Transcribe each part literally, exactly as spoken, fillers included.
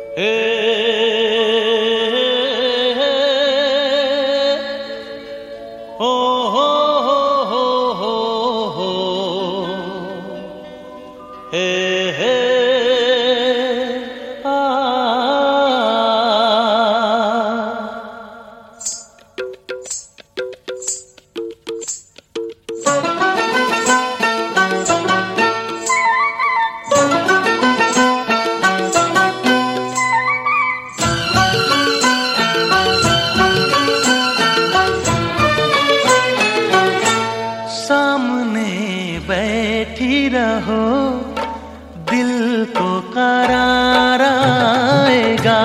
बैठी रहो, दिल को करार आएगा।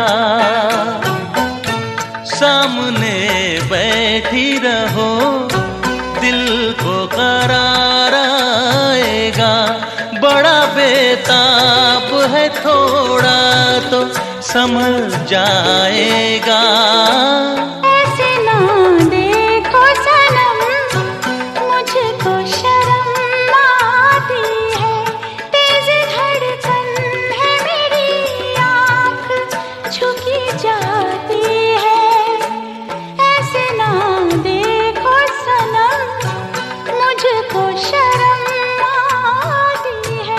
सामने बैठी रहो, दिल को करार आएगा। बड़ा बेताब है थोड़ा तो संभल जाएगा। ऐसे ना देखो सनम, मुझको शर्म आती है। तेज धड़कन है मेरी, आँख झुकी जाती है। ऐसे ना देखो सनम, मुझको शर्म आती है।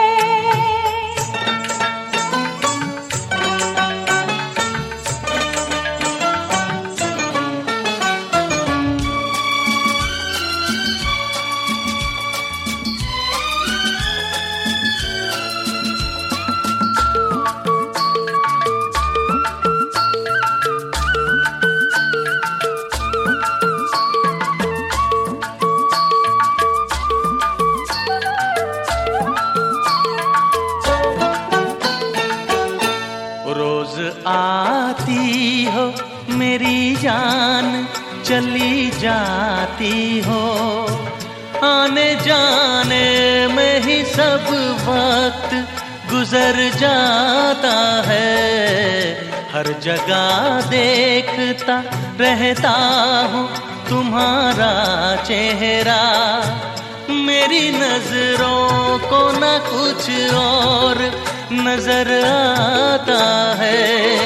रोज आती हो मेरी जान, चली जाती हो। आने जाने में ही सब वक्त गुजर जाता है। हर जगह देखता रहता हूँ तुम्हारा चेहरा। मेरी नजरों को न कुछ और नजर आता है।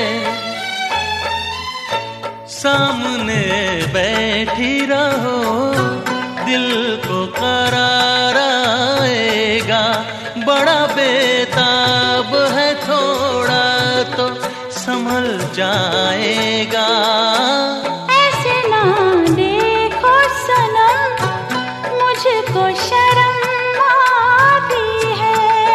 सामने बैठी रहो, दिल को करार आएगा। बड़ा बेताब है थोड़ा तो संभल जाएगा। ऐसे ना देखो सनम, मुझको शर्म आती है।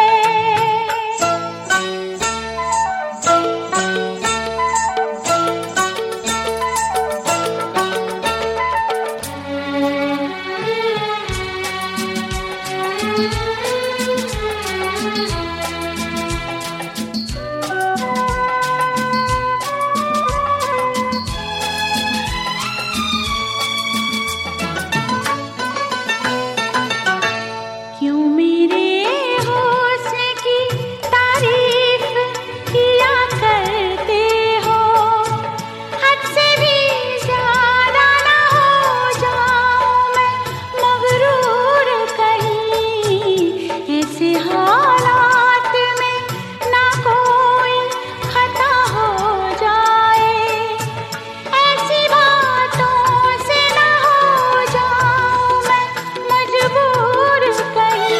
क्यों मेरे हुस्न की तारीफ किया करते हो? हद से भी ज्यादा ना हो जाऊं मैं मगरूर कहीं। ऐसे हालात में ना कोई खता हो जाए। ऐसी बातों से ना हो जाऊं मैं मजबूर कहीं।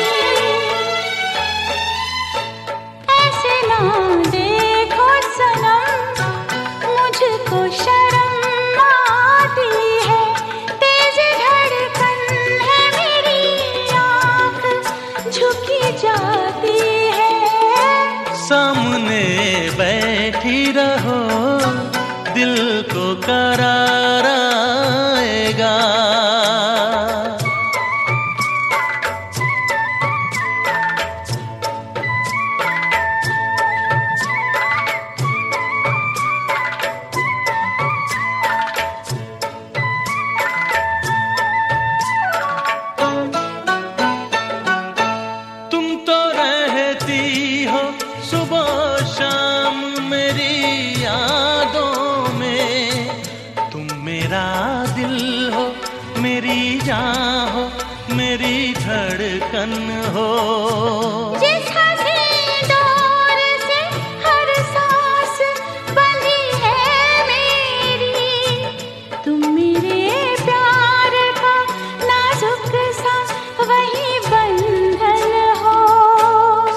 ऐसे ना देखो सनम, मुझको शर्म आती है। तेज धड़कन है मेरी, आँख झुकी जाती है। सामने बैठी रहो, दिल को करार आएगा। तुम तो रहती हो सुबह शाम मेरी यादों में। तुम मेरा दिल हो, मेरी जान हो, मेरी धड़कन हो। जिस हंसी दौर से हर सांस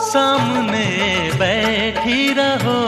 सामने बैठी रहो,